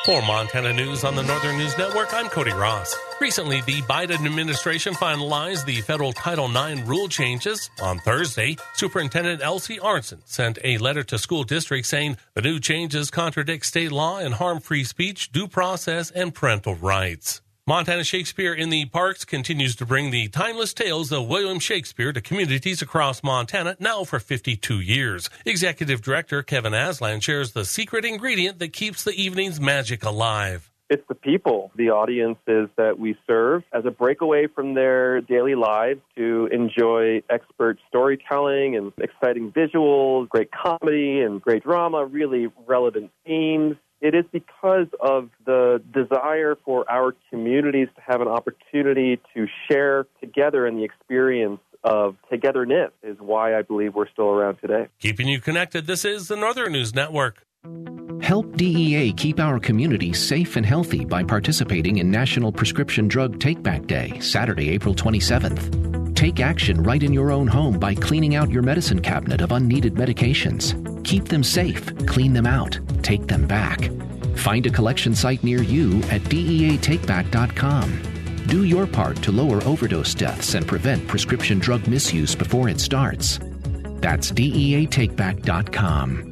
For Montana News on the Northern News Network, I'm Cody Ross. Recently, the Biden administration finalized the federal Title IX rule changes. On Thursday, Superintendent Elsie Arntzen sent a letter to school districts saying the new changes contradict state law and harm free speech, due process, and parental rights. Montana Shakespeare in the Parks continues to bring the timeless tales of William Shakespeare to communities across Montana, now for 52 years. Executive Director Kevin Aslan shares the secret ingredient that keeps the evening's magic alive. It's the people, the audiences that we serve, as a breakaway from their daily lives to enjoy expert storytelling and exciting visuals, great comedy and great drama, really relevant themes. It is because of the desire for our communities to have an opportunity to share together in the experience of togetherness is why I believe we're still around today. Keeping you connected, this is the Northern News Network. Help DEA keep our community safe and healthy by participating in National Prescription Drug Take-Back Day, Saturday, April 27th. Take action right in your own home by cleaning out your medicine cabinet of unneeded medications. Keep them safe, clean them out, take them back. Find a collection site near you at DEATakeback.com. Do your part to lower overdose deaths and prevent prescription drug misuse before it starts. That's DEATakeback.com.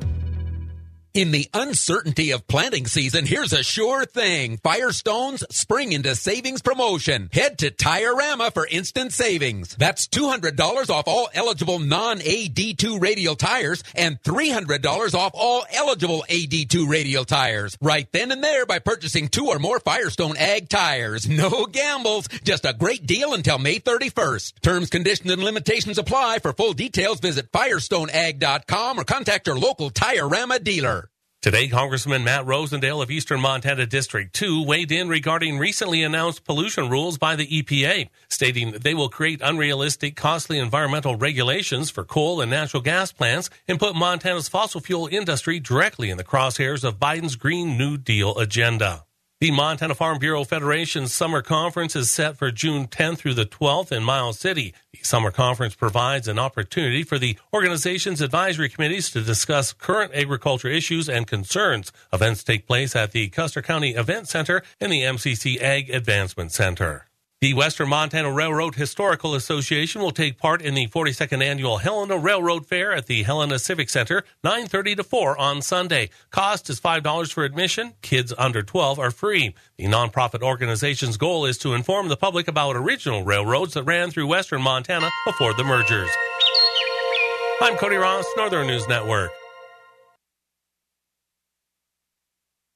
In the uncertainty of planting season, here's a sure thing. Firestone's Spring into Savings promotion. Head to Tire-Rama for instant savings. That's $200 off all eligible non-AD2 radial tires and $300 off all eligible AD2 radial tires. Right then and there by purchasing 2 or more Firestone Ag tires. No gambles. Just a great deal until May 31st. Terms, conditions, and limitations apply. For full details, visit FirestoneAg.com or contact your local Tire-Rama dealer. Today, Congressman Matt Rosendale of Eastern Montana District 2 weighed in regarding recently announced pollution rules by the EPA, stating that they will create unrealistic, costly environmental regulations for coal and natural gas plants and put Montana's fossil fuel industry directly in the crosshairs of Biden's Green New Deal agenda. The Montana Farm Bureau Federation's summer conference is set for June 10th through the 12th in Miles City. The summer conference provides an opportunity for the organization's advisory committees to discuss current agriculture issues and concerns. Events take place at the Custer County Event Center and the MCC Ag Advancement Center. The Western Montana Railroad Historical Association will take part in the 42nd Annual Helena Railroad Fair at the Helena Civic Center, 9:30 to 4 on Sunday. Cost is $5 for admission. Kids under 12 are free. The nonprofit organization's goal is to inform the public about original railroads that ran through Western Montana before the mergers. I'm Cody Ross, Northern News Network.